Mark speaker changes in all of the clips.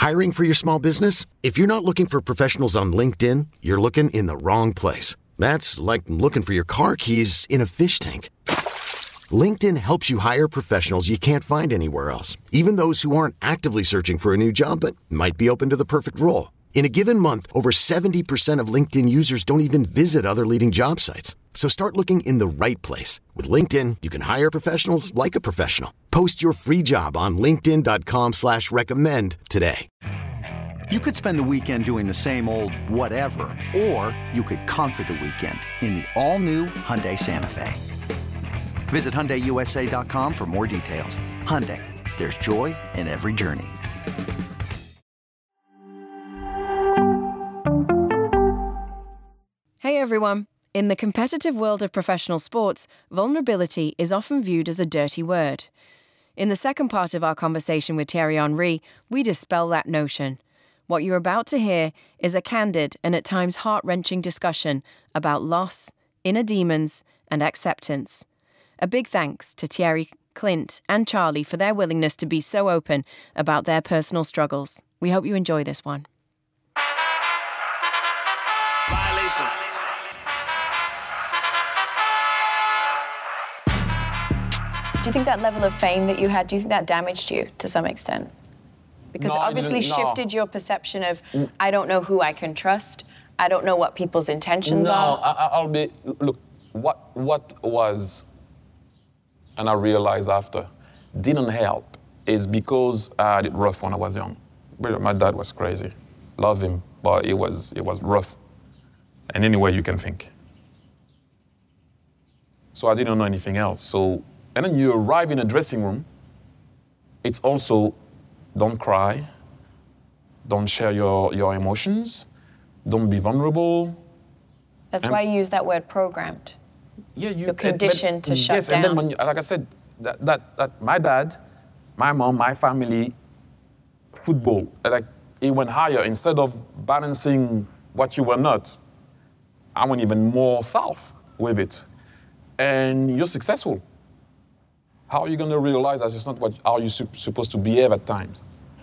Speaker 1: Hiring for your small business? If you're not looking for professionals on LinkedIn, you're looking in the wrong place. That's like looking for your car keys in a fish tank. LinkedIn helps you hire professionals you can't find anywhere else, even those who aren't actively searching for a new job but might be open to the perfect role. In a given month, over 70% of LinkedIn users don't even visit other leading job sites. So start looking in the right place. With LinkedIn, you can hire professionals like a professional. Post your free job on linkedin.com/recommend today.
Speaker 2: You could spend the weekend doing the same old whatever, or you could conquer the weekend in the all-new Hyundai Santa Fe. Visit HyundaiUSA.com for more details. Hyundai, there's joy in every journey.
Speaker 3: Hey everyone. In the competitive world of professional sports, vulnerability is often viewed as a dirty word. In the second part of our conversation with Thierry Henry, we dispel that notion. What you're about to hear is a candid and at times heart-wrenching discussion about loss, inner demons, and acceptance. A big thanks to Thierry, Clint, and Charlie for their willingness to be so open about their personal struggles. We hope you enjoy this one.
Speaker 4: Violation.
Speaker 3: Do you think that level of fame that you had, do you think that damaged you to some extent? Because
Speaker 4: No,
Speaker 3: it obviously shifted your perception of, I don't know who I can trust, I don't know what people's intentions are.
Speaker 4: I'll be, look, what was, and I realized after, didn't help is because I had it rough when I was young. My dad was crazy. Love him, but it was rough. In any way you can think. So I didn't know anything else. So, and then you arrive in a dressing room, it's also, don't cry, don't share your emotions, don't be vulnerable.
Speaker 3: That's why you use that word programmed.
Speaker 4: Yeah,
Speaker 3: you're conditioned to shut
Speaker 4: yes,
Speaker 3: down.
Speaker 4: And then when like I said, that my dad, my mom, my family, football, like it went higher. Instead of balancing what you were not, I went even more south with it. And you're successful. How are you going to realize that it's not how you're supposed to behave at times?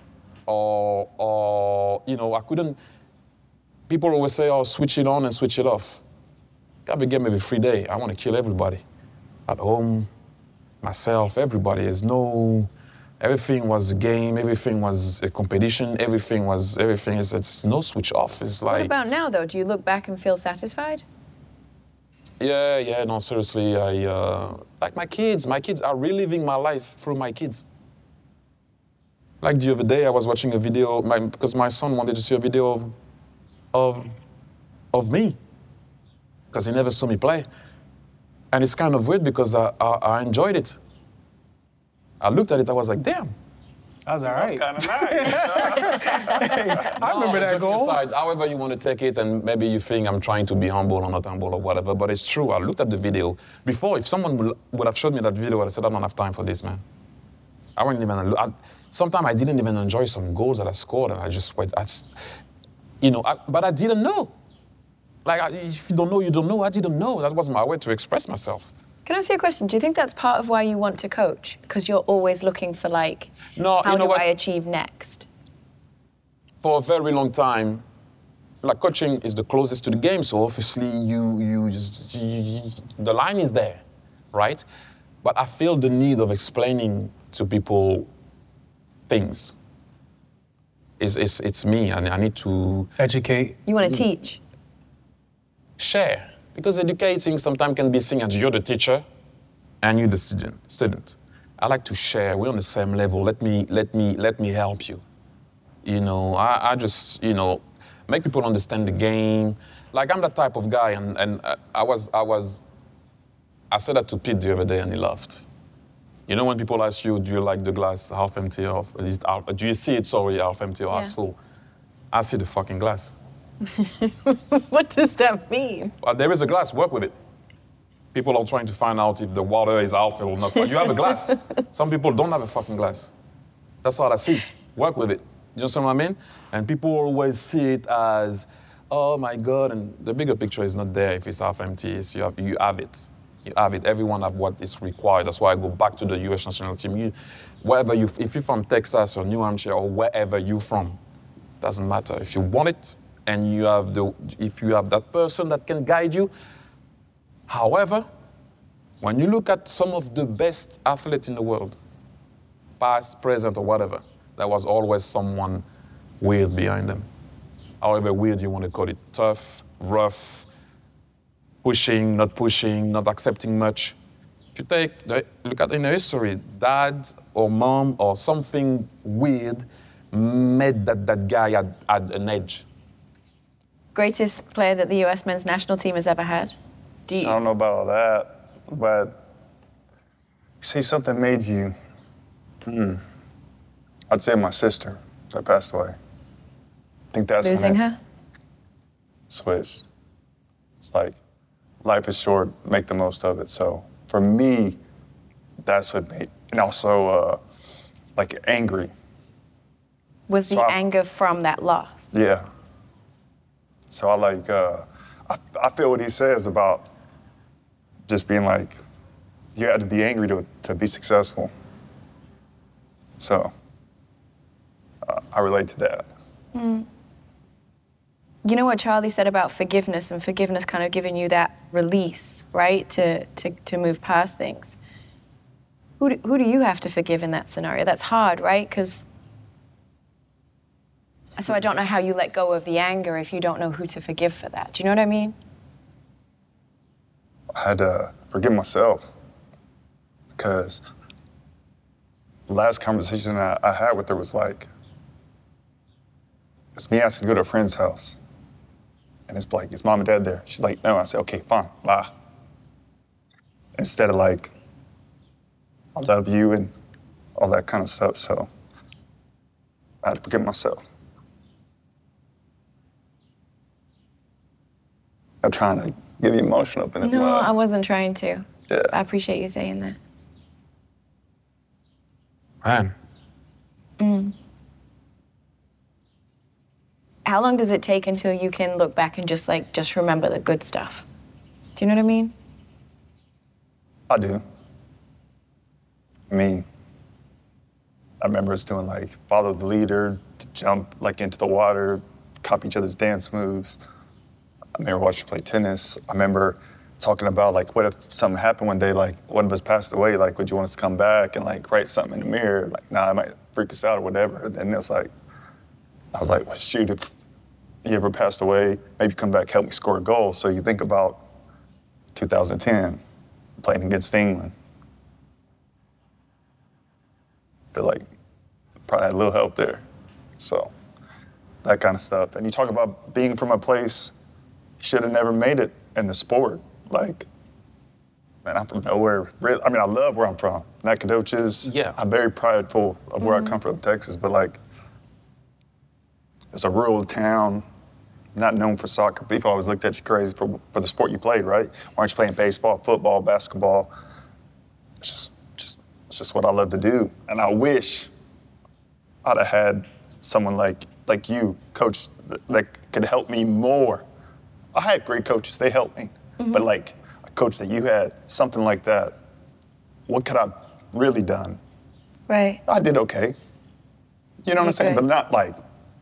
Speaker 4: Or you know, I couldn't, people always say, oh, switch it on and switch it off. I have a game every 3 days. I want to kill everybody. At home, myself, everybody. Everything was a game, everything was a competition, everything is, it's no switch off. It's like.
Speaker 3: What about now though? Do you look back and feel satisfied?
Speaker 4: Yeah, no, seriously, like my kids are reliving my life through my kids. Like the other day, I was watching a video, because my son wanted to see a video of me, because he never saw me play. And it's kind of weird because I enjoyed it. I looked at it, I was like, damn.
Speaker 5: That was all right.
Speaker 6: Kind of nice.
Speaker 5: I remember that goal.
Speaker 4: Aside, however you want to take it, and maybe you think I'm trying to be humble or not humble or whatever, but it's true. I looked at the video. Before, if someone would have showed me that video, I would have said, I don't have time for this, man. I wouldn't even, sometimes I didn't even enjoy some goals that I scored, and I just went, but I didn't know. Like, if you don't know, you don't know. I didn't know. That was my way to express myself.
Speaker 3: Can I ask you a question? Do you think that's part of why you want to coach? Because you're always looking for how do I achieve next?
Speaker 4: For a very long time, like coaching is the closest to the game, so obviously the line is there, right? But I feel the need of explaining to people things. It's me, and I need to
Speaker 5: educate.
Speaker 3: You want to teach?
Speaker 4: Share. Because educating sometimes can be seen as you're the teacher and you're the student. I like to share. We're on the same level. Let me help you. You know, I just, make people understand the game. Like I'm that type of guy, and I said that to Pete the other day, and he laughed. You know, when people ask you, do you like the glass half empty or do you see it, half empty or half full? I see the fucking glass.
Speaker 3: What does that mean?
Speaker 4: Well, there is a glass, work with it. People are trying to find out if the water is half filled or not. You have a glass. Some people don't have a fucking glass. That's all I see. Work with it. You understand what I mean? And people always see it as, oh my God, and the bigger picture is not there if it's half empty. It's you have it. You have it. Everyone have what is required. That's why I go back to the U.S. national team. If you're from Texas or New Hampshire or wherever you're from, doesn't matter. If you want it and if you have that person that can guide you. However, when you look at some of the best athletes in the world, past, present, or whatever, there was always someone weird behind them. However weird you want to call it, tough, rough, pushing, not accepting much. If you look at in history, dad or mom or something weird made that guy had an edge.
Speaker 3: Greatest player that the US men's national team has ever had?
Speaker 6: I don't know about all that, but you say something made you. I'd say my sister that passed away. I think that's
Speaker 3: losing her?
Speaker 6: Switched. It's like, life is short, make the most of it. So for me, that's what made, and also like angry.
Speaker 3: Was the anger from that loss?
Speaker 6: Yeah. So I feel what he says about just being like, you had to be angry to be successful. So I relate to that.
Speaker 3: You know what Charlie said about forgiveness, and forgiveness kind of giving you that release, right, to move past things. Who do you have to forgive in that scenario? That's hard, right? So I don't know how you let go of the anger if you don't know who to forgive for that. Do you know what I mean?
Speaker 6: I had to forgive myself because the last conversation I had with her was like, it's me asking to go to a friend's house. And it's like, is mom and dad there? She's like, no. I said, okay, fine, bye. Instead of like, I love you and all that kind of stuff. So I had to forgive myself. I'm trying to get you emotional up in this
Speaker 3: No,
Speaker 6: moment.
Speaker 3: I wasn't trying to.
Speaker 6: Yeah.
Speaker 3: I appreciate you saying that.
Speaker 4: Man.
Speaker 3: How long does it take until you can look back and just remember the good stuff? Do you know what I mean?
Speaker 6: I do. I mean, I remember us doing like follow the leader, to jump like into the water, copy each other's dance moves. I remember watching play tennis. I remember talking about like, what if something happened one day, like one of us passed away, like would you want us to come back and like write something in the mirror? Like, nah, it might freak us out or whatever. And then it was like, I was like, well, shoot, if you ever passed away, maybe come back, help me score a goal. So you think about 2010, playing against England. Feel like probably had a little help there. So that kind of stuff. And you talk about being from a place you should have never made it in the sport. Like, man, I'm from nowhere. I mean, I love where I'm from, Nacogdoches.
Speaker 4: Yeah.
Speaker 6: I'm very prideful of where I come from, Texas, but like, it's a rural town, not known for soccer. People always looked at you crazy for the sport you played, right? Why aren't you playing baseball, football, basketball? It's just what I love to do. And I wish I'd have had someone like you, coach, that could help me more. I had great coaches, they helped me. But like a coach that you had, something like that, what could I have really done?
Speaker 3: Right.
Speaker 6: I did okay. You know what I'm saying? But not like,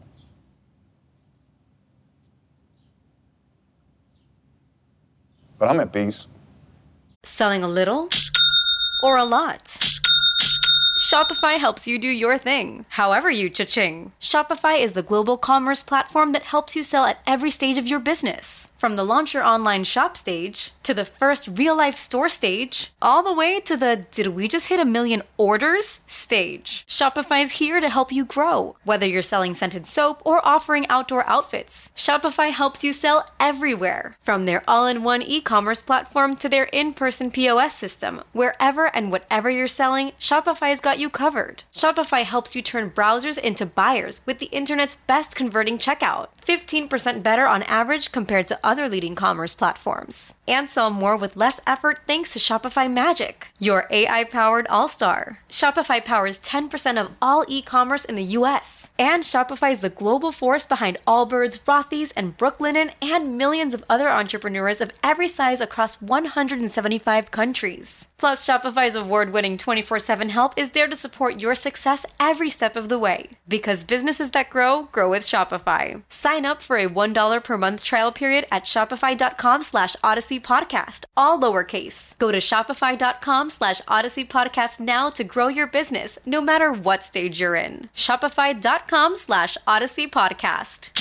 Speaker 6: but I'm at peace.
Speaker 7: Selling a little or a lot? Shopify helps you do your thing, however you cha-ching. Shopify is the global commerce platform that helps you sell at every stage of your business. From the launch your online shop stage, to the first real-life store stage, all the way to the did we just hit 1 million orders stage. Shopify's here to help you grow. Whether you're selling scented soap or offering outdoor outfits, Shopify helps you sell everywhere. From their all-in-one e-commerce platform to their in-person POS system, wherever and whatever you're selling, Shopify's got you covered. Shopify helps you turn browsers into buyers with the internet's best converting checkout. 15% better on average compared to other leading commerce platforms. And sell more with less effort thanks to Shopify Magic, your AI-powered all-star. Shopify powers 10% of all e-commerce in the US. And Shopify is the global force behind Allbirds, Rothy's, and Brooklinen, and millions of other entrepreneurs of every size across 175 countries. Plus, Shopify's award-winning 24/7 help is there to support your success every step of the way. Because businesses that grow, grow with Shopify. Sign up for a $1 per month trial period at shopify.com/Odyssey Podcast, all lowercase. Go to shopify.com/Odyssey Podcast now to grow your business, no matter what stage you're in. Shopify.com/Odyssey Podcast.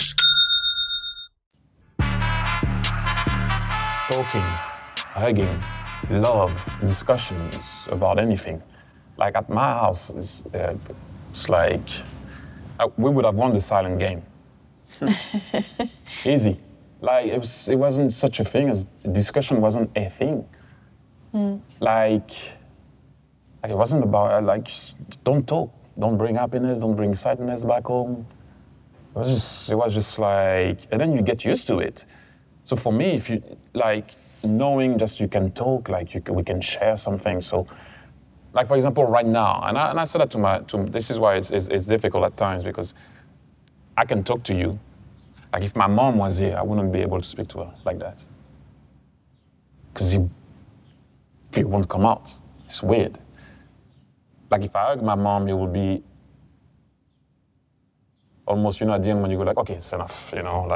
Speaker 4: Talking, hugging, love, discussions about anything. Like at my house, it's like we would have won the silent game. Easy. Like it wasn't such a thing as discussion wasn't a thing. Like it wasn't about just don't talk, don't bring happiness, don't bring sadness back home. It was just like, and then you get used to it. So for me, if you like knowing just you can talk, we can share something. So, like for example, right now, and I said that to this is why it's difficult at times because I can talk to you. Like if my mom was here, I wouldn't be able to speak to her like that because it won't come out. It's weird. Like if I hug my mom, it would be almost at the end when you go like, okay, it's enough,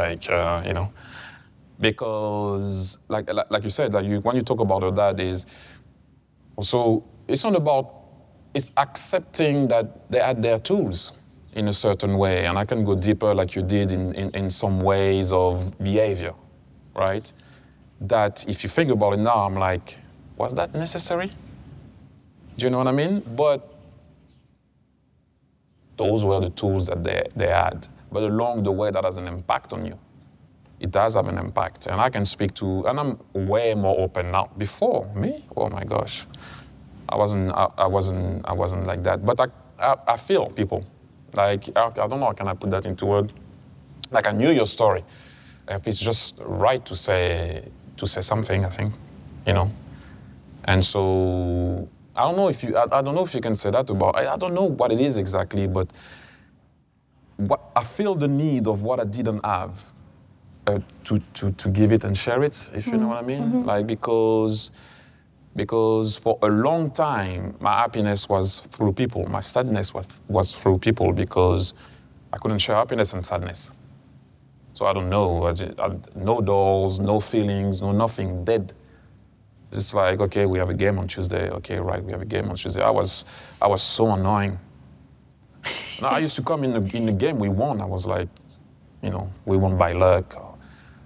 Speaker 4: because like you said, when you talk about her dad is also, it's not about, it's accepting that they had their tools in a certain way, and I can go deeper like you did in some ways of behavior, right? That if you think about it now, I'm like, was that necessary? Do you know what I mean? But those were the tools that they had. But along the way, that has an impact on you. It does have an impact. And I can speak to, and I'm way more open now. Before, me? Oh my gosh. I wasn't like that. But I feel people. Like, I don't know, how can I put that into words? Like I knew your story. If it's just right to say something, I think, And so I don't know if you can say that about. I don't know what it is exactly, but I feel the need of what I didn't have to give it and share it, if you know what I mean. Mm-hmm. Like because for a long time my happiness was through people, my sadness was through people because I couldn't share happiness and sadness. So I don't know, no dolls, no feelings, no nothing, dead. It's like, okay, we have a game on Tuesday. Okay, right, we have a game on Tuesday. I was so annoying. No, I used to come in the game, we won. I was like, we won by luck. Or,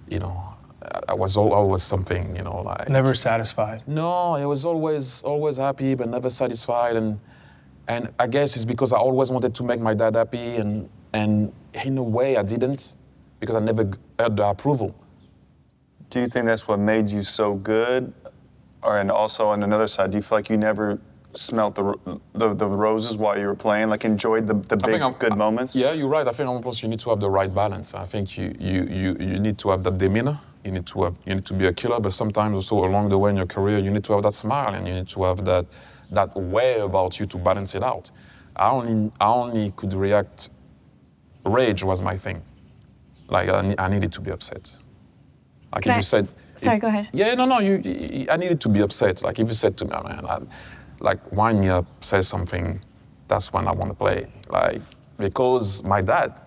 Speaker 4: I was always something, like.
Speaker 5: Never satisfied.
Speaker 4: No, I was always happy, but never satisfied. And I guess it's because I always wanted to make my dad happy, and in a way I didn't, because I never had the approval.
Speaker 6: Do you think that's what made you so good? And also on another side, do you feel like you never smelt the roses while you were playing, like enjoyed the big good moments?
Speaker 4: Yeah, you're right. I think almost you need to have the right balance. I think you need to have that demeanor. You need to be a killer, but sometimes also along the way in your career, you need to have that smile and you need to have that way about you to balance it out. I only could react. Rage was my thing. Like I needed to be upset. Like if you said.
Speaker 3: Sorry, go ahead.
Speaker 4: Yeah, no. I needed to be upset. Like if you said to me, man, wind me up, say something, that's when I want to play. Like, because my dad,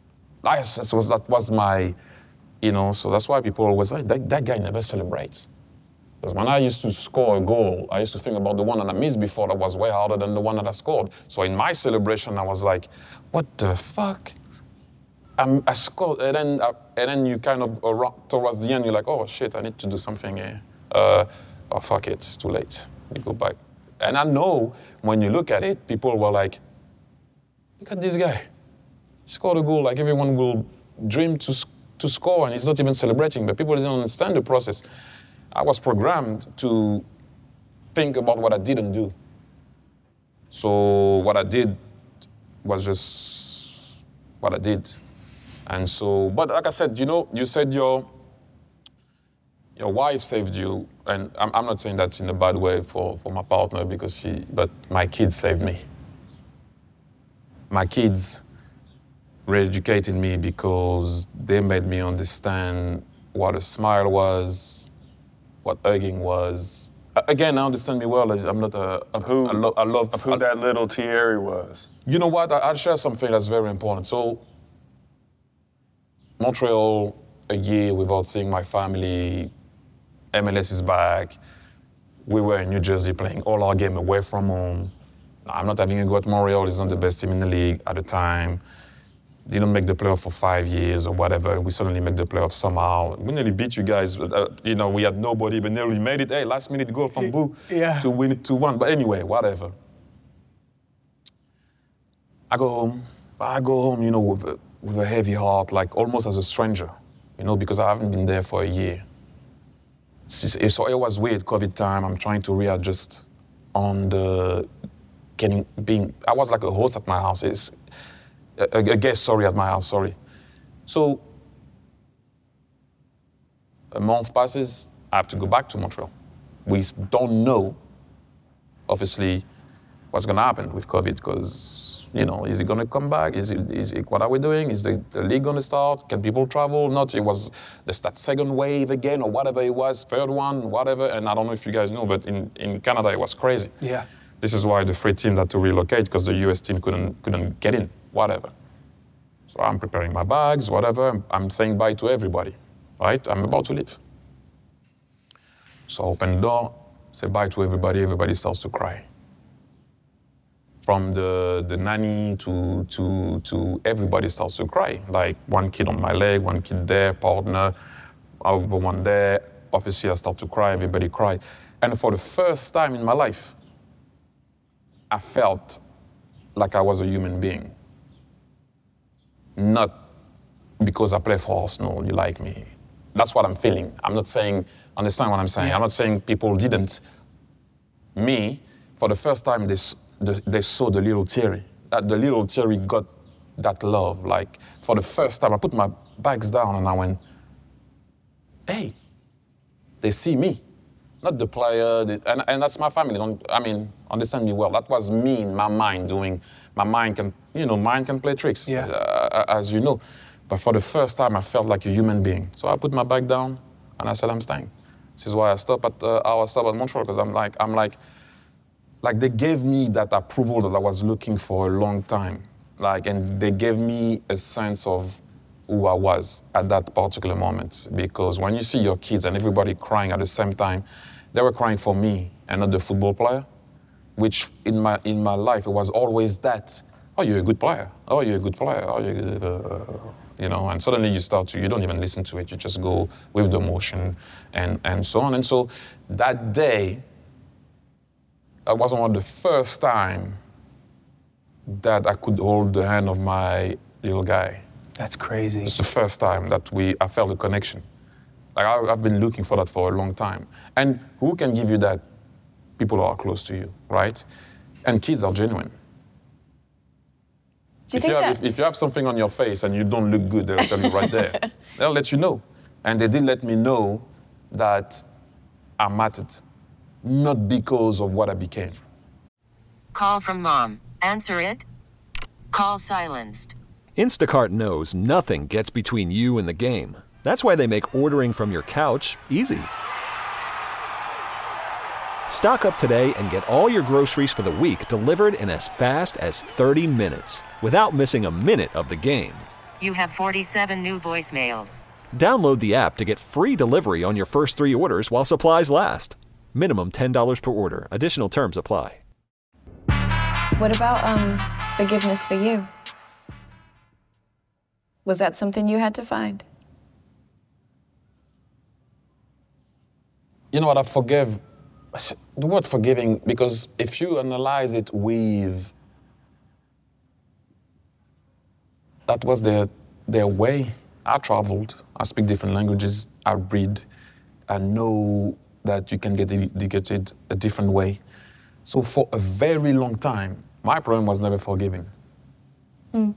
Speaker 4: that was my, so that's why people always say, that guy never celebrates. Because when I used to score a goal, I used to think about the one that I missed before that was way harder than the one that I scored. So in my celebration, I was like, what the fuck? I scored, and then you kind of, towards the end, you're like, oh shit, I need to do something here. Oh fuck it, it's too late. You go back. And I know when you look at it, people were like, look at this guy. He scored a goal, like everyone will dream to score, and he's not even celebrating, but people didn't understand the process. I was programmed to think about what I didn't do. So what I did was just what I did. And so, but like I said, you said your wife saved you, and I'm not saying that in a bad way for my partner but my kids saved me. My kids re-educated me because they made me understand what a smile was, what hugging was, Again, I understand me well. I'm not
Speaker 6: Who
Speaker 4: I
Speaker 6: that little Thierry was.
Speaker 4: You know what? I'll share something that's very important. So, Montreal, a year without seeing my family. MLS is back. We were in New Jersey playing all our game away from home. I'm not having a go at Montreal. It's not the best team in the league at the time. Didn't make the playoff for 5 years or whatever. We suddenly make the playoff somehow. We nearly beat you guys. We had nobody, but nearly made it. Hey, last minute goal from Boo to win it 2-1. But anyway, whatever. I go home, with a heavy heart, like almost as a stranger, because I haven't been there for a year. So it was weird, COVID time. I'm trying to readjust on I was like a host at my house. It's a guest, at my house, sorry. So a month passes, I have to go back to Montreal. We don't know, obviously, what's gonna happen with COVID, because is it going to come back? What are we doing? Is the league going to start? Can people travel? Not. It was that second wave again, or whatever it was, third one, whatever. And I don't know if you guys know, but in Canada it was crazy.
Speaker 5: Yeah.
Speaker 4: This is why the free team had to relocate, because the US team couldn't get in, whatever. So I'm preparing my bags, whatever. I'm saying bye to everybody, right? I'm about to leave. So I open the door, say bye to everybody. Everybody starts to cry. From the nanny to everybody starts to cry. Like one kid on my leg, one kid there, partner, one there. Obviously, I start to cry, everybody cried. And for the first time in my life, I felt like I was a human being. Not because I play for Arsenal, you like me. That's what I'm feeling. I'm not saying, understand what I'm saying? Yeah. I'm not saying people didn't. Me, for the first time, they saw the little Thierry. That the little Thierry got that love. Like, for the first time, I put my bags down and I went, hey, they see me. Not the player, and that's my family. Understand me well. That was me in my mind doing, my mind can play tricks, as you know. But for the first time, I felt like a human being. So I put my bag down and I said, I'm staying. This is why I stop at Montreal, because I'm like they gave me that approval that I was looking for a long time. And they gave me a sense of who I was at that particular moment. Because when you see your kids and everybody crying at the same time, they were crying for me and not the football player, which in my life, it was always that, oh, you're a good player. Oh, you're a good player. Oh, you're good, and suddenly you don't even listen to it. You just go with the motion and so on. And so that day, that was one of the first time that I could hold the hand of my little guy.
Speaker 5: That's crazy.
Speaker 4: It's the first time that I felt a connection. I've been looking for that for a long time. And who can give you that? People who are close to you, right? And kids are genuine. If you have something on your face and you don't look good, they'll tell you right there. They'll let you know. And they did let me know that I mattered. Not because of what I became.
Speaker 8: Call from mom. Answer it. Call silenced.
Speaker 9: Instacart knows nothing gets between you and the game. That's why they make ordering from your couch easy. Stock up today and get all your groceries for the week delivered in as fast as 30 minutes without missing a minute of the game.
Speaker 8: You have 47 new voicemails.
Speaker 9: Download the app to get free delivery on your first 3 orders while supplies last. Minimum $10 per order. Additional terms apply.
Speaker 3: What about forgiveness for you? Was that something you had to find?
Speaker 4: You know what, the word forgiving, because if you analyze it with, that was their way. I traveled, I speak different languages, I read, I know that you can get it a different way. So for a very long time, my problem was never forgiving. And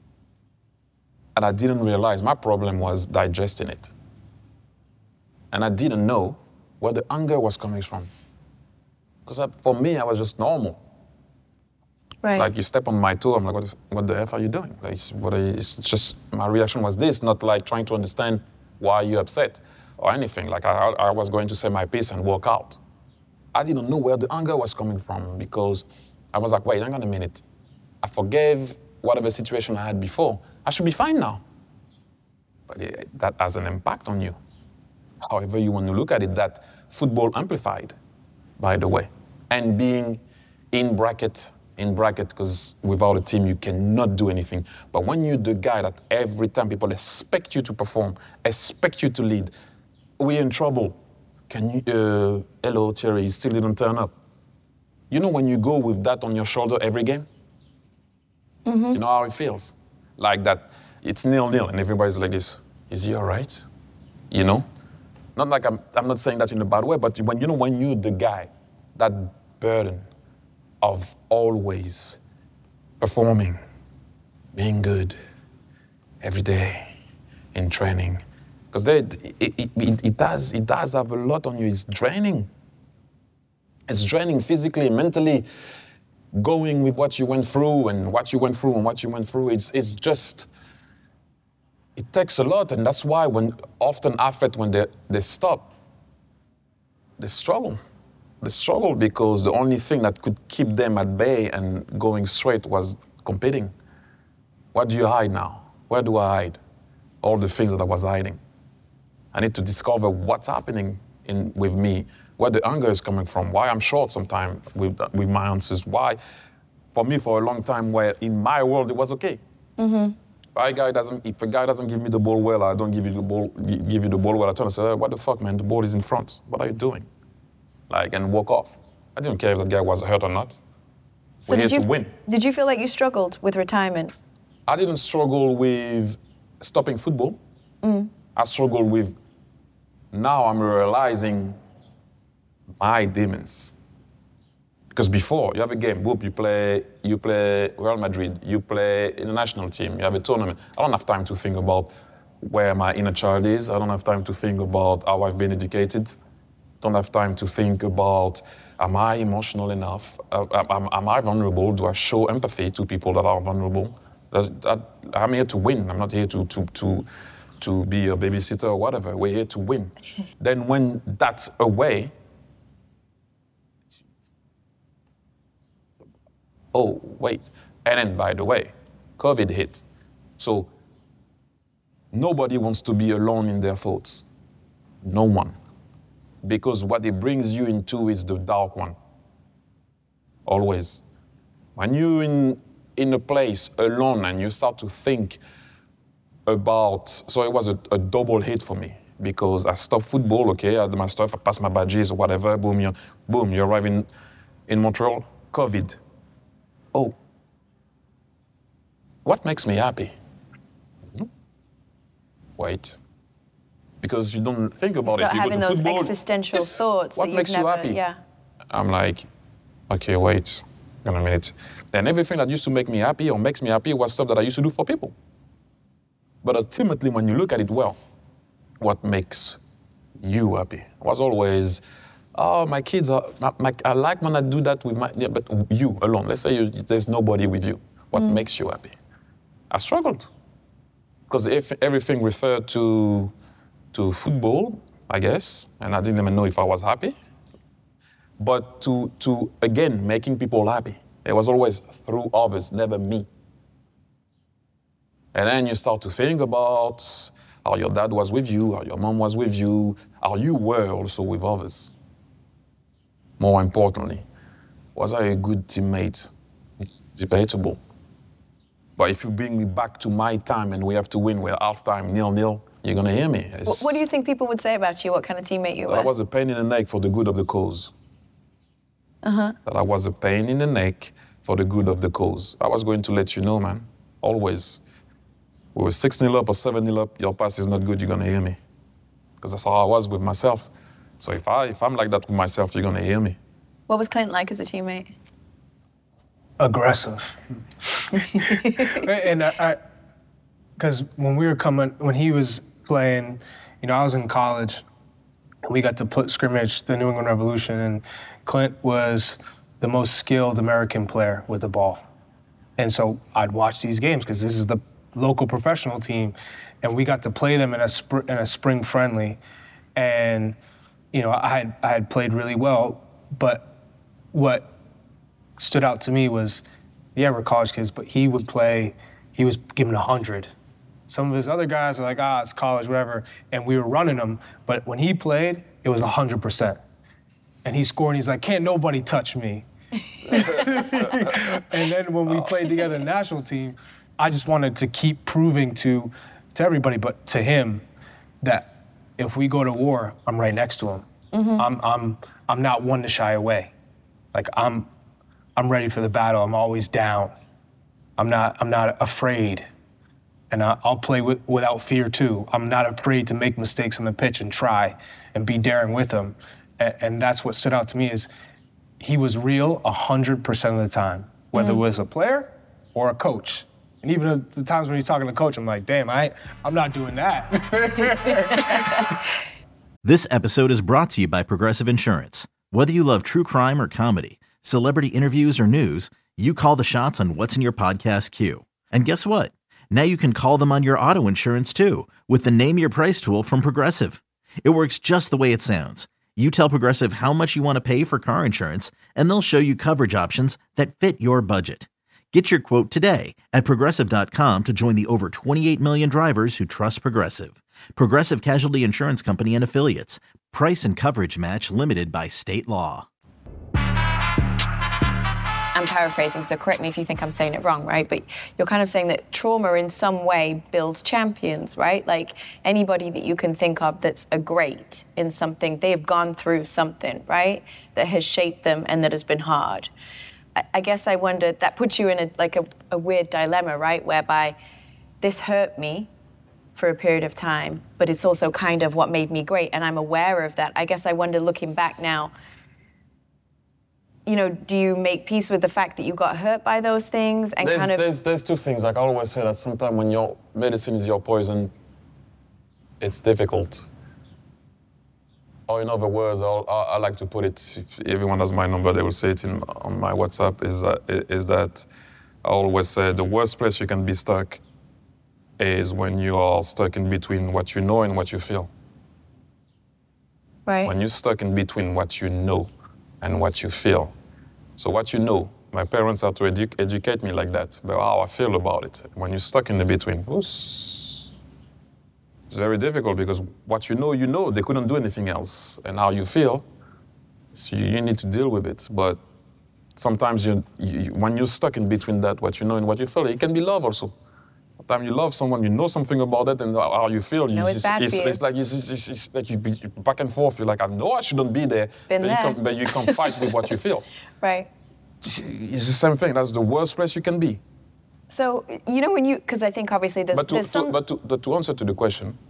Speaker 4: I didn't realize my problem was digesting it. And I didn't know where the anger was coming from. Because for me, I was just normal.
Speaker 3: Right.
Speaker 4: Like you step on my toe, I'm like, what the F are you doing? Like, it's just, my reaction was this, not like trying to understand why you're upset or anything. Like I was going to say my piece and walk out. I didn't know where the anger was coming from because I was like, wait, hang on a minute. I forgave whatever situation I had before. I should be fine now. But that has an impact on you. However you want to look at it, that football amplified, by the way. And being in bracket, because without a team you cannot do anything. But when you're the guy that every time people expect you to perform, expect you to lead, we're in trouble. Can you, hello Thierry, you still didn't turn up. You know when you go with that on your shoulder every game? Mm-hmm. You know how it feels? Like that, it's 0-0 and everybody's like this, is he all right? You know? Not like I'm not saying that in a bad way, but when you're the guy, that burden of always performing, being good every day in training, because it does have a lot on you. It's draining. It's draining physically, mentally, going with what you went through and what you went through. It's just, it takes a lot, and that's why when often athletes, when they stop, they struggle. They struggle because the only thing that could keep them at bay and going straight was competing. What do you hide now? Where do I hide? All the things that I was hiding. I need to discover what's happening with me, where the anger is coming from, why I'm short sometimes with my answers, why, for me, for a long time, where in my world it was okay. Mm-hmm. If a guy doesn't give me the ball well, I don't give you the ball well, I turn and say, what the fuck, man, the ball is in front. What are you doing? And walk off. I didn't care if the guy was hurt or not.
Speaker 3: So
Speaker 4: we're here to win.
Speaker 3: Did you feel like you struggled with retirement?
Speaker 4: I didn't struggle with stopping football. Mm. I struggled with, now I'm realizing my demons. Because before, you have a game, boop, you play Real Madrid, you play in the national team, you have a tournament. I don't have time to think about where my inner child is. I don't have time to think about how I've been educated. Don't have time to think about, am I emotional enough? Am I vulnerable? Do I show empathy to people that are vulnerable? I'm here to win. I'm not here to be a babysitter or whatever. We're here to win. Then when that's away, oh, wait. And then, by the way, COVID hit. So nobody wants to be alone in their thoughts. No one. Because what it brings you into is the dark one. Always. When you're in a place alone and you start to think about, so it was a double hit for me because I stopped football, okay, I had my stuff, I passed my badges or whatever, boom, you arrive in Montreal, COVID. Oh, what makes me happy? Wait. Because you don't think about it. You
Speaker 3: having those
Speaker 4: football,
Speaker 3: existential thoughts.
Speaker 4: What makes you happy?
Speaker 3: Yeah.
Speaker 4: I'm like, okay, wait a minute. And everything that used to make me happy or makes me happy was stuff that I used to do for people. But ultimately, when you look at it well, what makes you happy was always, oh, my kids are, I like when I do that with but you alone. Let's say there's nobody with you. What makes you happy? I struggled. Because if everything referred to football, I guess, and I didn't even know if I was happy. But to again, making people happy. It was always through others, never me. And then you start to think about how your dad was with you, how your mom was with you, how you were also with others. More importantly, was I a good teammate? Debatable. But if you bring me back to my time and we have to win, we're half-time, 0-0, you're going to hear me.
Speaker 3: What do you think people would say about you? What kind of teammate you were?
Speaker 4: I was a pain in the neck for the good of the cause. Uh-huh. That I was a pain in the neck for the good of the cause. I was going to let you know, man, always. We were 6-0 up or 7-0 up, your pass is not good, you're going to hear me. Because that's how I was with myself. So if I'm like that with myself, you're going to hear me.
Speaker 3: What was Clint like as a teammate?
Speaker 5: Aggressive. And because when he was playing, I was in college, and we got to scrimmage the New England Revolution, and Clint was the most skilled American player with the ball. And so I'd watch these games because this is the local professional team, and we got to play them in a spring friendly. And I had played really well But what stood out to me was, yeah, we're college kids, but he was giving 100. Some of his other guys are like, it's college, whatever, and we were running them. But when he played, it was 100%. And he scored, and he's like, can't nobody touch me. And then when we played together in the national team, I just wanted to keep proving to everybody, but to him, that if we go to war, I'm right next to him. Mm-hmm. I'm not one to shy away. Like I'm ready for the battle. I'm always down. I'm not afraid. And I'll play without fear too. I'm not afraid to make mistakes on the pitch and try and be daring with him. And that's what stood out to me is he was real 100% of the time, whether it was a player or a coach. And even at the times when he's talking to coach, I'm like, damn, I'm not doing that.
Speaker 10: This episode is brought to you by Progressive Insurance. Whether you love true crime or comedy, celebrity interviews or news, you call the shots on what's in your podcast queue. And guess what? Now you can call them on your auto insurance too with the Name Your Price tool from Progressive. It works just the way it sounds. You tell Progressive how much you want to pay for car insurance, and they'll show you coverage options that fit your budget. Get your quote today at Progressive.com to join the over 28 million drivers who trust Progressive. Progressive Casualty Insurance Company and Affiliates. Price and coverage match limited by state law.
Speaker 3: I'm paraphrasing, so correct me if you think I'm saying it wrong, right? But you're kind of saying that trauma in some way builds champions, right? Like anybody that you can think of that's a great in something, they have gone through something, right? That has shaped them and that has been hard. I guess I wonder, that puts you in a weird dilemma, right? Whereby this hurt me for a period of time, but it's also kind of what made me great, and I'm aware of that. I guess I wonder, looking back now, do you make peace with the fact that you got hurt by those things and
Speaker 4: There's two things. Like I always say that sometimes when your medicine is your poison, it's difficult. Or in other words, I like to put it, if everyone has my number, they will say it on my WhatsApp, is that I always say the worst place you can be stuck is when you are stuck in between what you know and what you feel.
Speaker 3: Right.
Speaker 4: When you're stuck in between what you know and what you feel. So what you know, my parents had to educate me like that, about how I feel about it. When you're stuck in the between, it's very difficult because what you know, they couldn't do anything else. And how you feel, so you need to deal with it. But sometimes when you're stuck in between that, what you know and what you feel, it can be love also. Sometimes you love someone, you know something about it, and how you feel,
Speaker 3: it's
Speaker 4: like you back and forth. You're like, I know I shouldn't be there, but you can't fight with what you feel.
Speaker 3: Right.
Speaker 4: It's the same thing. That's the worst place you can be.
Speaker 3: So, because I think obviously there's some...
Speaker 4: But to answer to the question,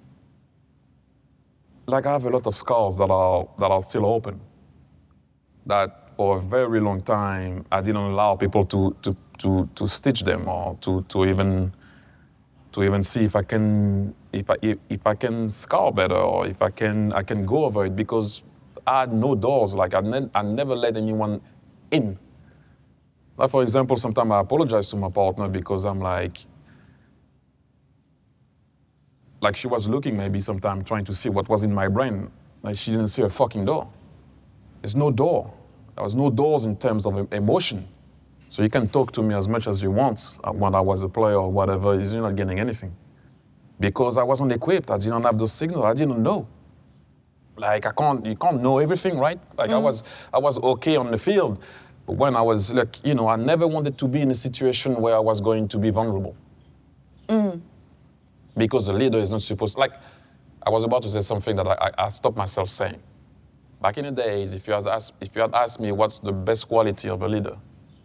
Speaker 4: like I have a lot of scars that are still open. That for a very long time, I didn't allow people to stitch them or to even see if I can scar better or if I can go over it, because I had no doors. Like I never let anyone in. Like for example, sometimes I apologize to my partner because I'm like she was looking maybe sometime trying to see what was in my brain. Like she didn't see a fucking door. There's no door. There was no doors in terms of emotion. So you can talk to me as much as you want when I was a player or whatever, you're not getting anything. Because I wasn't equipped, I didn't have those signals, I didn't know. Like you can't know everything, right? Like I was okay on the field, but when I was I never wanted to be in a situation where I was going to be vulnerable. Because the leader is not supposed, I was about to say something that I stopped myself saying. Back in the days, if you had asked me what's the best quality of a leader,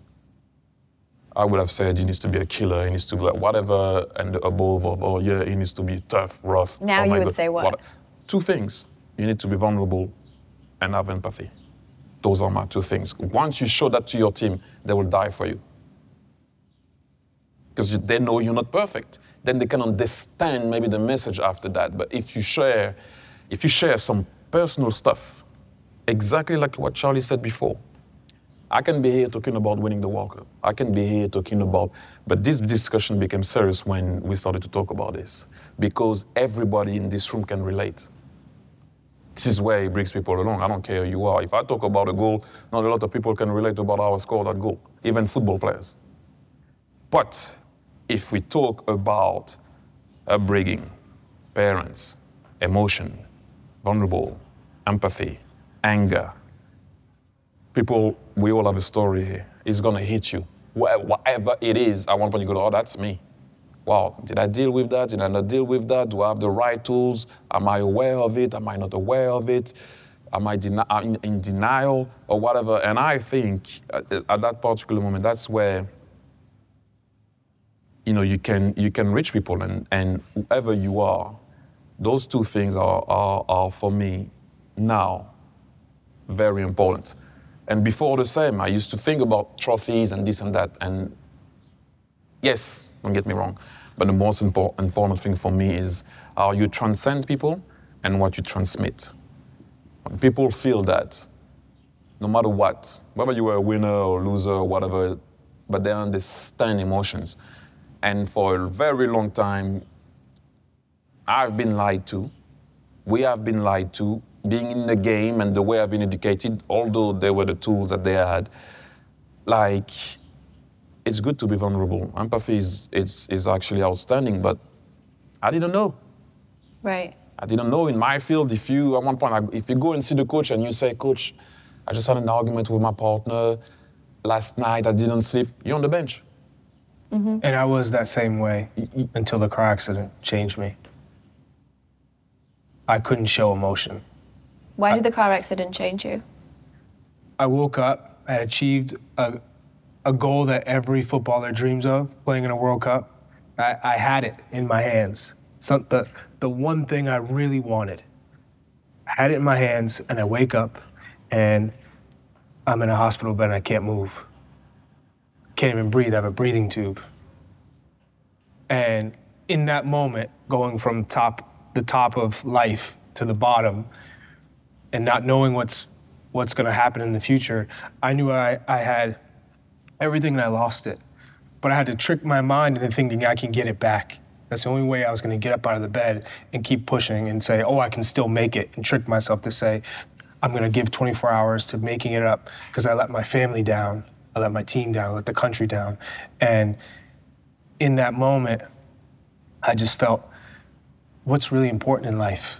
Speaker 4: I would have said he needs to be a killer, he needs to be whatever, and above of, he needs to be tough, rough.
Speaker 3: Now you would say what?
Speaker 4: Two things. You need to be vulnerable and have empathy. Those are my two things. Once you show that to your team, they will die for you. Because they know you're not perfect. Then they can understand maybe the message after that. But if you share some personal stuff, exactly like what Charlie said before, I can be here talking about winning the World Cup. I can be here talking about, but this discussion became serious when we started to talk about this, because everybody in this room can relate. This is where it brings people along. I don't care who you are. If I talk about a goal, not a lot of people can relate about how I scored that goal, even football players. But if we talk about upbringing, parents, emotion, vulnerable, empathy, anger, people, we all have a story here. It's gonna hit you. Whatever it is, at one point you go, oh, that's me. Wow, did I deal with that? Did I not deal with that? Do I have the right tools? Am I aware of it? Am I not aware of it? Am I in denial or whatever? And I think at that particular moment, that's where you can reach people, and whoever you are, those two things are for me now very important. And before the same, I used to think about trophies and this and that, and yes, don't get me wrong, but the most important thing for me is how you transcend people and what you transmit. When people feel that, no matter what, whether you were a winner or loser or whatever, but they understand emotions. And for a very long time, I've been lied to. We have been lied to. Being in the game and the way I've been educated, although they were the tools that they had, like, it's good to be vulnerable. Empathy is actually outstanding, but I didn't know.
Speaker 3: Right.
Speaker 4: I didn't know in my field, if you go and see the coach and you say, Coach, I just had an argument with my partner last night, I didn't sleep, you're on the bench.
Speaker 5: Mm-hmm. And I was that same way until the car accident changed me. I couldn't show emotion.
Speaker 3: Why did the car accident change you?
Speaker 5: I woke up, I achieved a goal that every footballer dreams of, playing in a World Cup. I had it in my hands. So the one thing I really wanted. I had it in my hands, and I wake up, and I'm in a hospital bed and I can't move. Can't even breathe, I have a breathing tube. And in that moment, going from the top of life to the bottom, and not knowing what's gonna happen in the future, I knew I had everything and I lost it. But I had to trick my mind into thinking I can get it back. That's the only way I was gonna get up out of the bed and keep pushing and say, oh, I can still make it, and trick myself to say, I'm gonna give 24 hours to making it up, because I let my family down, I let my team down, I let the country down. And in that moment, I just felt, what's really important in life?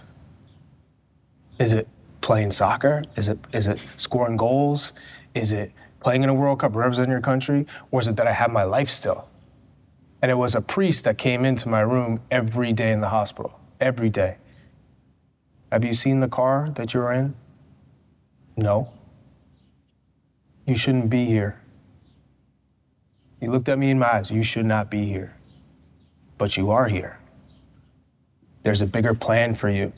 Speaker 5: Is it playing soccer? Is it scoring goals? Is it playing in a World Cup, representing your country? Or is it that I have my life still? And it was a priest that came into my room every day in the hospital, every day. Have you seen the car that you're in? No. You shouldn't be here. He looked at me in my eyes, you should not be here. But you are here. There's a bigger plan for you.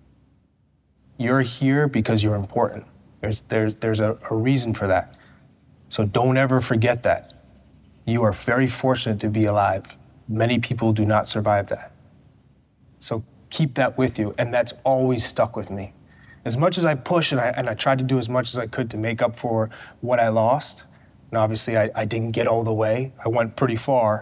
Speaker 5: You're here because you're important. There's a reason for that. So don't ever forget that. You are very fortunate to be alive. Many people do not survive that. So keep that with you, and that's always stuck with me. As much as I push and I tried to do as much as I could to make up for what I lost, and obviously I didn't get all the way, I went pretty far,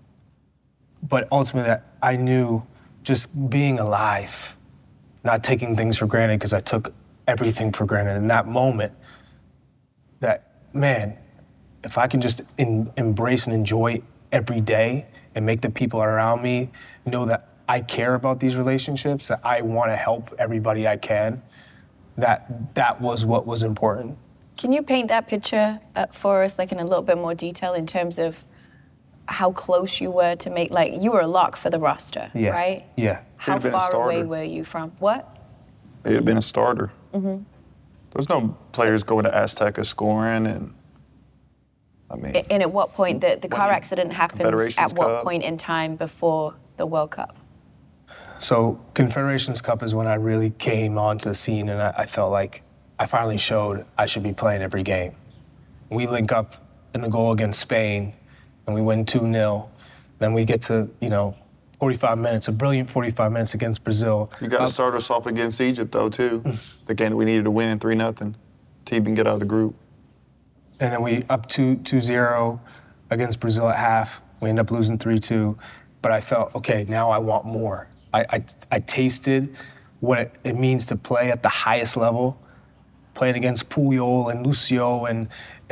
Speaker 5: but ultimately I knew just being alive, not taking things for granted, because I took everything for granted in that moment, that, man, if I can just embrace and enjoy every day and make the people around me know that I care about these relationships, that I want to help everybody I can, that was what was important.
Speaker 3: Can you paint that picture for us, like in a little bit more detail, in terms of how close you were to make, like, you were a lock for the roster, right?
Speaker 6: Yeah.
Speaker 3: How far away were you from? What?
Speaker 6: They'd have been a starter.
Speaker 3: Mm-hmm.
Speaker 6: There was no players going to Azteca scoring, and I mean.
Speaker 3: And at what point, the car accident happens at what
Speaker 6: Cup.
Speaker 3: point in time before the World Cup?
Speaker 5: So Confederations Cup is when I really came onto the scene, and I felt like I finally showed I should be playing every game. We link up in the goal against Spain, and we win 2-0. Then we get to, 45 minutes, a brilliant 45 minutes against Brazil.
Speaker 6: You got to start us off against Egypt, though, too. The game that we needed to win 3-0 to even get out of the group.
Speaker 5: And then we up 2-0 against Brazil at half. We end up losing 3-2. But I felt, okay, now I want more. I tasted what it means to play at the highest level, playing against Puyol and Lucio and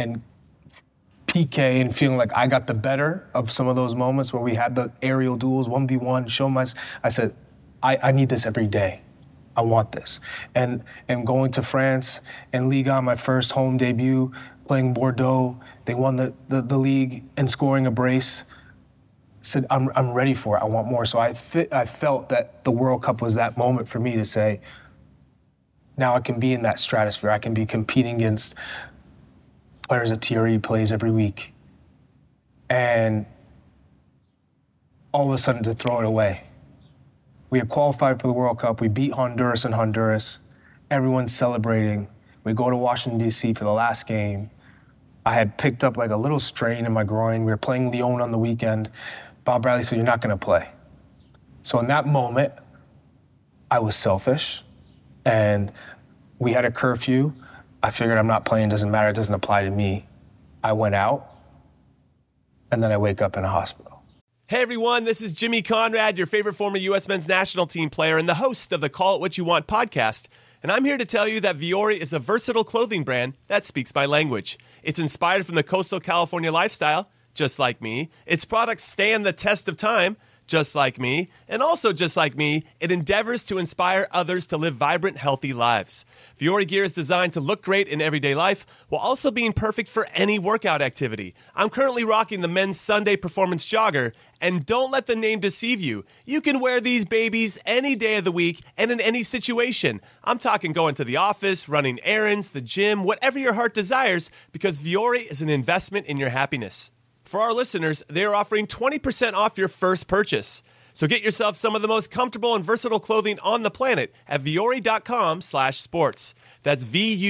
Speaker 5: PK, and feeling like I got the better of some of those moments where we had the aerial duels, 1v1, I said, I need this every day. I want this. And going to France and Liga, my first home debut, playing Bordeaux, they won the league and scoring a brace. Said, I'm ready for it, I want more. So I felt that the World Cup was that moment for me to say, now I can be in that stratosphere. I can be competing against players that Thierry plays every week. And all of a sudden to throw it away. We had qualified for the World Cup. We beat Honduras in Honduras. Everyone's celebrating. We go to Washington, D.C. for the last game. I had picked up like a little strain in my groin. We were playing Lyon on the weekend. Bob Bradley said, you're not gonna play. So in that moment, I was selfish, and we had a curfew. I figured I'm not playing, doesn't matter, it doesn't apply to me. I went out, and then I wake up in a hospital.
Speaker 11: Hey everyone, this is Jimmy Conrad, your favorite former U.S. men's national team player and the host of the Call It What You Want podcast. And I'm here to tell you that Vuori is a versatile clothing brand that speaks my language. It's inspired from the coastal California lifestyle, just like me. Its products stand the test of time, just like me. And also just like me, it endeavors to inspire others to live vibrant, healthy lives. Vuori gear is designed to look great in everyday life while also being perfect for any workout activity. I'm currently rocking the men's Sunday Performance Jogger, and don't let the name deceive you. You can wear these babies any day of the week and in any situation. I'm talking going to the office, running errands, the gym, whatever your heart desires, because Vuori is an investment in your happiness. For our listeners, they are offering 20% off your first purchase. So get yourself some of the most comfortable and versatile clothing on the planet at vuori.com/sports. That's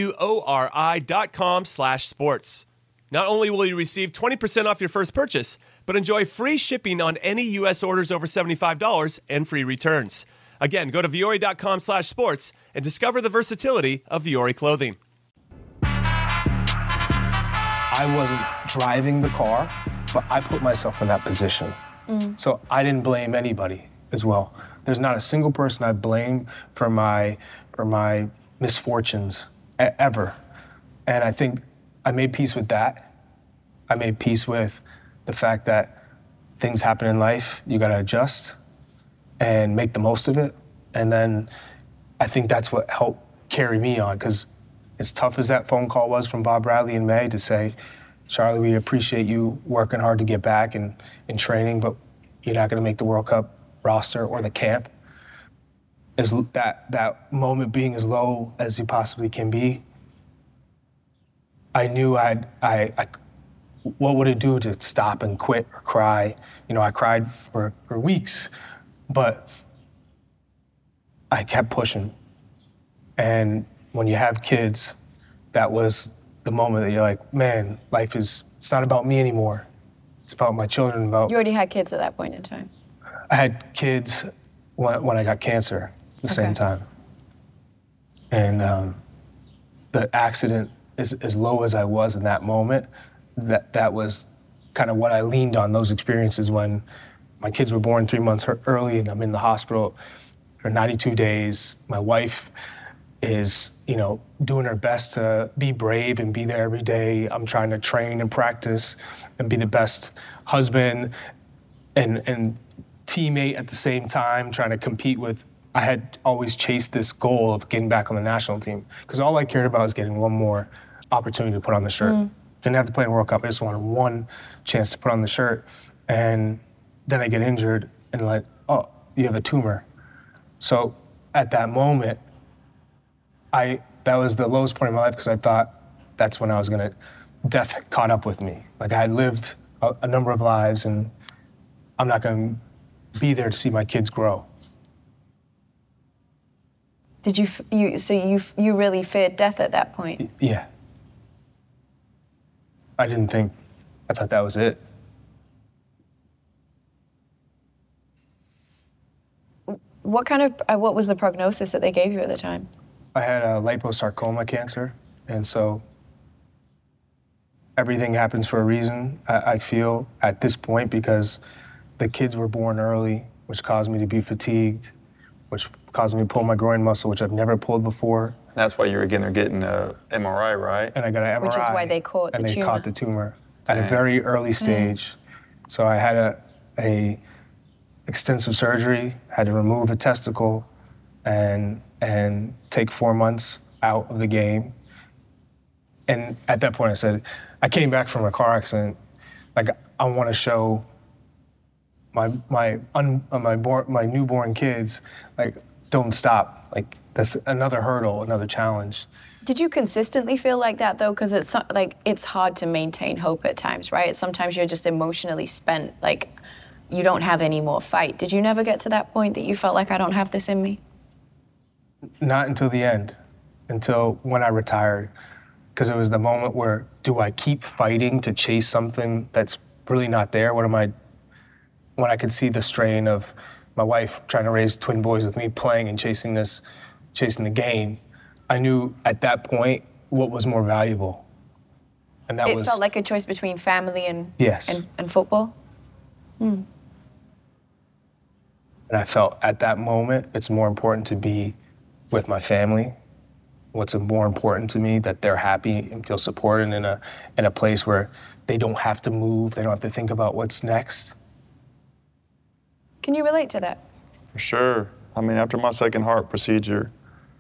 Speaker 11: VUORI.com/sports. Not only will you receive 20% off your first purchase, but enjoy free shipping on any U.S. orders over $75 and free returns. Again, go to vuori.com/sports and discover the versatility of Vuori clothing.
Speaker 5: I wasn't driving the car, but I put myself in that position. So I didn't blame anybody as well. There's not a single person I blame for my misfortunes ever. And I think I made peace with that. I made peace with the fact that things happen in life, you gotta adjust and make the most of it. And then I think that's what helped carry me on, because as tough as that phone call was from Bob Bradley in May to say, Charlie, we appreciate you working hard to get back and in training, but you're not gonna make the World Cup roster or the camp. As that moment being as low as you possibly can be, I knew what would it do to stop and quit or cry? You know, I cried for weeks, but I kept pushing. And when you have kids, that was the moment that you're like, man, it's not about me anymore. It's about my children.
Speaker 3: You already had kids at that point in time?
Speaker 5: I had kids when I got cancer at the same time. And the accident, as low as I was in that moment, that was kind of what I leaned on, those experiences when my kids were born 3 months early and I'm in the hospital for 92 days. My wife is, doing her best to be brave and be there every day. I'm trying to train and practice and be the best husband and teammate at the same time, trying to compete with. I had always chased this goal of getting back on the national team, because all I cared about was getting one more opportunity to put on the shirt. Didn't have to play in the World Cup, I just wanted one chance to put on the shirt. And then I get injured and oh, you have a tumor. So at that moment, that was the lowest point in my life, because I thought that's when death caught up with me. Like, I had lived a number of lives and I'm not gonna be there to see my kids grow.
Speaker 3: Did you really feared death at that point?
Speaker 5: Yeah. I thought that was it.
Speaker 3: What was the prognosis that they gave you at the time?
Speaker 5: I had a liposarcoma cancer, and so everything happens for a reason, I feel, at this point, because the kids were born early, which caused me to be fatigued, which caused me to pull my groin muscle, which I've never pulled before.
Speaker 6: And that's why you're getting an MRI, right?
Speaker 5: And I got an MRI.
Speaker 3: Which is why they caught the tumor.
Speaker 5: And they caught the tumor at a very early stage. So I had a extensive surgery, had to remove a testicle and take 4 months out of the game. And at that point I said, I came back from a car accident, like I want to show my newborn kids, like, don't stop. Like, that's another hurdle, another challenge.
Speaker 3: Did you consistently feel like that though? Because it's hard to maintain hope at times, right? Sometimes you're just emotionally spent, like you don't have any more fight. Did you never get to that point that you felt like I don't have this in me?
Speaker 5: Not until the end, until when I retired. Because it was the moment where, do I keep fighting to chase something that's really not there? When I could see the strain of my wife trying to raise twin boys with me, playing and chasing the game, I knew at that point what was more valuable. And that
Speaker 3: it felt like a choice between family and football?
Speaker 5: And I felt at that moment it's more important to be with my family. What's more important to me, that they're happy and feel supported in a place where they don't have to move, they don't have to think about what's next.
Speaker 3: Can you relate to that?
Speaker 6: For sure. I mean, after my second heart procedure,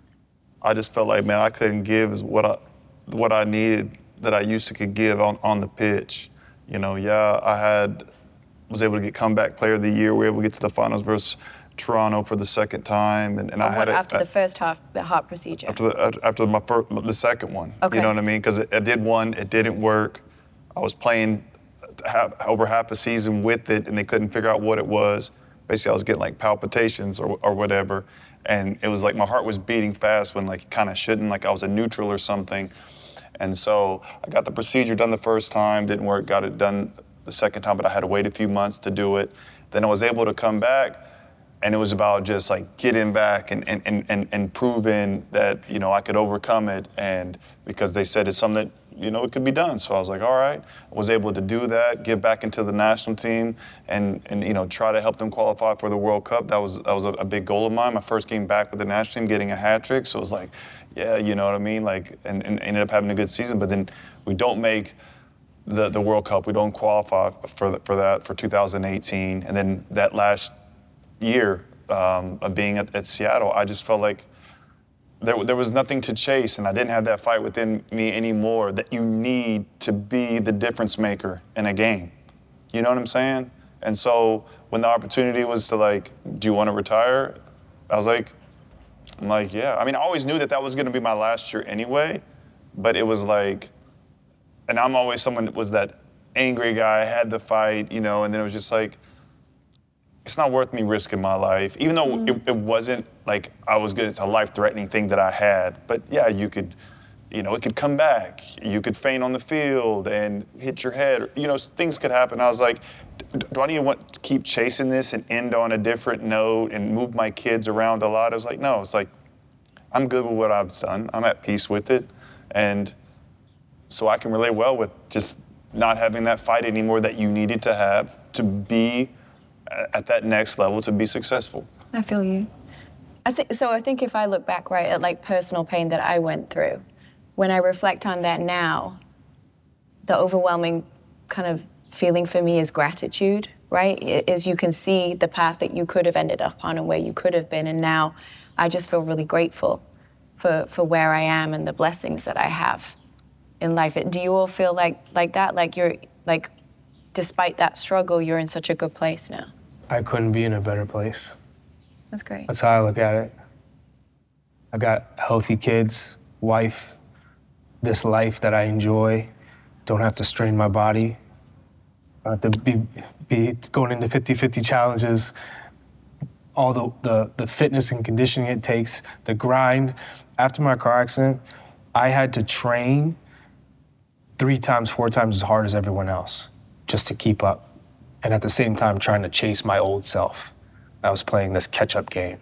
Speaker 6: I just felt like, man, I couldn't give what I needed that I used to could give on the pitch. You know, I was able to get comeback player of the year. We were able to get to the finals versus Toronto for the second time, and I had
Speaker 3: after the first heart procedure.
Speaker 6: After the second one.
Speaker 3: Okay.
Speaker 6: You know what I mean? Because I did one, it didn't work. I was playing over half a season with it, and they couldn't figure out what it was. Basically, I was getting like palpitations or whatever, and it was like my heart was beating fast when like it kind of shouldn't, like I was a neutral or something. And so I got the procedure done the first time, didn't work. Got it done the second time, but I had to wait a few months to do it. Then I was able to come back. And it was about just like getting back and proving that, you know, I could overcome it. And because they said it's something that, you know, it could be done. So I was like, all right. I was able to do that, get back into the national team and you know, try to help them qualify for the World Cup. That was a big goal of mine. My first game back with the national team, getting a hat trick. So it was like, yeah, you know what I mean? Like, and ended up having a good season. But then we don't make the World Cup. We don't qualify for that for 2018. And then that last year of being at Seattle, I just felt like there was nothing to chase, and I didn't have that fight within me anymore that you need to be the difference maker in a game. You know what I'm saying? And so when the opportunity was to like, do you want to retire? I'm like, yeah. I mean, I always knew that was going to be my last year anyway, but it was like, and I'm always someone that was that angry guy, had the fight, you know, and then it was just like, it's not worth me risking my life, even though it wasn't like it's a life-threatening thing that I had. But yeah, it could come back. You could faint on the field and hit your head. You know, things could happen. I was like, do I need to keep chasing this and end on a different note and move my kids around a lot? I was like, no, it's like, I'm good with what I've done. I'm at peace with it. And so I can relate well with just not having that fight anymore that you needed to have to be at that next level to be successful.
Speaker 3: I feel you. I think if I look back, right, at like personal pain that I went through, when I reflect on that now, the overwhelming kind of feeling for me is gratitude, right? Is you can see the path that you could have ended up on and where you could have been, and now I just feel really grateful for where I am and the blessings that I have in life. Do you all feel like that? Like you're like, despite that struggle, you're in such a good place now?
Speaker 5: I couldn't be in a better place.
Speaker 3: That's great.
Speaker 5: That's how I look at it. I got healthy kids, wife, this life that I enjoy, don't have to strain my body, don't have to be going into 50-50 challenges, all the fitness and conditioning it takes, the grind. After my car accident, I had to train 3 times, 4 times as hard as everyone else just to keep up. And at the same time, trying to chase my old self. I was playing this catch-up game.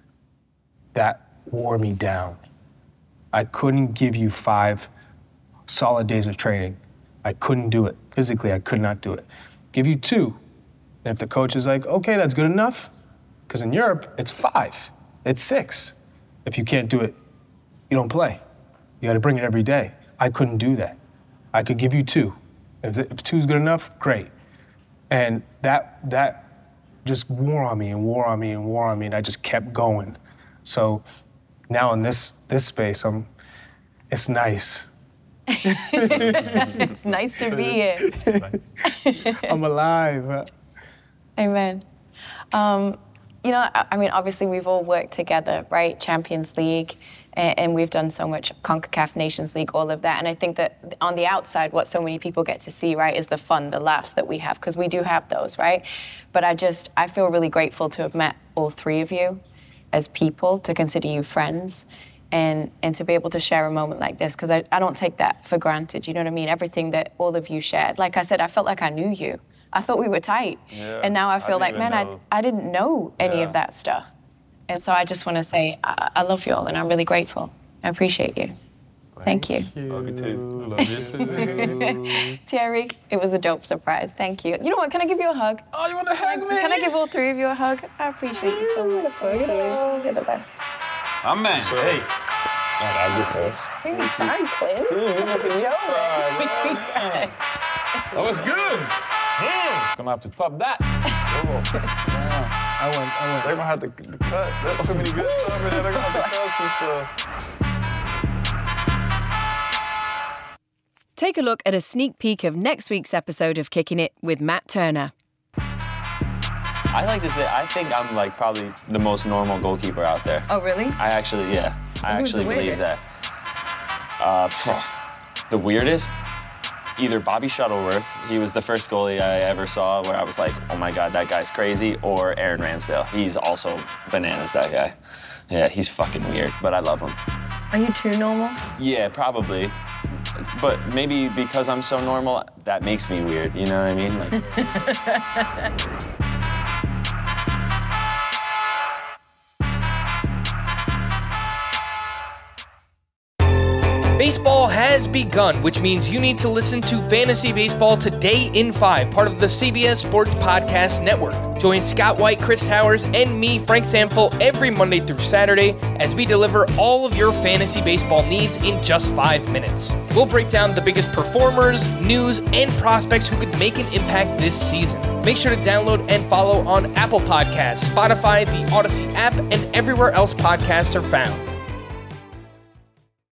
Speaker 5: That wore me down. I couldn't give you 5 solid days of training. I couldn't do it. Physically, I could not do it. Give you 2. And if the coach is like, okay, that's good enough, because in Europe, it's 5. it's 6. If you can't do it, you don't play. You got to bring it every day. I couldn't do that. I could give you 2. If 2's good enough, great. And that just wore on me and wore on me and wore on me, and I just kept going. So now in this space, it's nice.
Speaker 3: It's nice to be here.
Speaker 5: I'm alive.
Speaker 3: Amen. You know, I mean, obviously we've all worked together, right? Champions League, and we've done so much, CONCACAF Nations League, all of that. And I think that on the outside, what so many people get to see, right, is the fun, the laughs that we have, because we do have those, right? But I feel really grateful to have met all 3 of you as people, to consider you friends, and to be able to share a moment like this, because I don't take that for granted, you know what I mean? Everything that all of you shared. Like I said, I felt like I knew you. I thought we were tight.
Speaker 6: Yeah,
Speaker 3: and now I feel like, man, I didn't know any of that stuff. And so I just want to say, I love you all, and I'm really grateful. I appreciate you. Thank you.
Speaker 6: Love you too.
Speaker 4: Love you too.
Speaker 3: Thierry, it was a dope surprise. Thank you. You know what? Can I give you a hug?
Speaker 4: Oh, you want to hug me?
Speaker 3: Can I give all 3 of you a hug? I appreciate you so much. Thank you. You're the best.
Speaker 11: Amen. Hey.
Speaker 4: I'll go first.
Speaker 3: Give me time, Clint.
Speaker 4: That was good. Gonna have to top that.
Speaker 5: I went.
Speaker 6: They're gonna have to cut. There's too many good stuff in there. They're gonna have to cut some stuff.
Speaker 3: Take a look at a sneak peek of next week's episode of Kicking It with Matt Turner.
Speaker 12: I like to say, I think I'm like probably the most normal goalkeeper out there.
Speaker 3: Oh, really?
Speaker 12: I actually believe that. The weirdest? Either Bobby Shuttleworth, he was the first goalie I ever saw where I was like, oh my God, that guy's crazy, or Aaron Ramsdale. He's also bananas, that guy. Yeah, he's fucking weird, but I love him.
Speaker 3: Are you too normal?
Speaker 12: Yeah, probably. But maybe because I'm so normal, that makes me weird, you know what I mean? Like,
Speaker 13: Baseball has begun, which means you need to listen to Fantasy Baseball Today in 5, part of the CBS Sports Podcast Network. Join Scott White, Chris Towers, and me, Frank Samfel, every Monday through Saturday as we deliver all of your fantasy baseball needs in just 5 minutes. We'll break down the biggest performers, news, and prospects who could make an impact this season. Make sure to download and follow on Apple Podcasts, Spotify, the Odyssey app, and everywhere else podcasts are found.